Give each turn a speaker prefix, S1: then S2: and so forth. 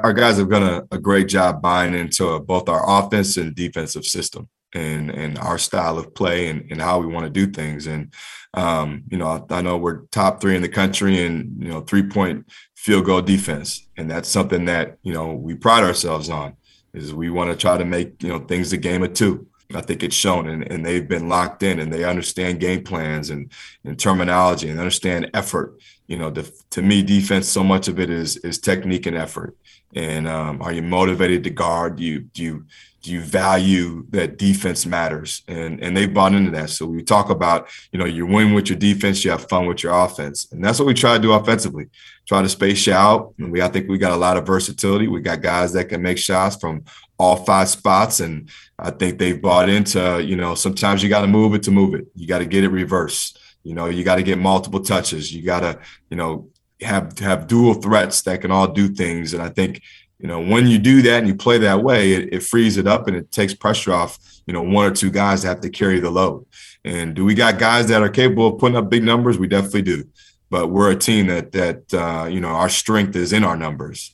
S1: Our guys have done a great job buying into both our offense and defensive system and our style of play and how we want to do things. And, I know we're top three in the country in, 3-point field goal defense. And that's something that, we pride ourselves on is we want to try to make, things a game of two. I think it's shown and they've been locked in and they understand game plans and terminology and understand effort. To me, defense, so much of it is technique and effort. And are you motivated to guard? Do you value that defense matters? And they bought into that. So we talk about, you win with your defense, you have fun with your offense. And that's what we try to do offensively. Try to space you out. And I think we got a lot of versatility. We got guys that can make shots from all five spots. And I think they've bought into, sometimes you got to move it to move it. You got to get it reversed. You got to get multiple touches. You got to, have dual threats that can all do things. And I think, when you do that and you play that way, it frees it up and it takes pressure off, one or two guys that have to carry the load. And do we got guys that are capable of putting up big numbers? We definitely do. But we're a team that our strength is in our numbers.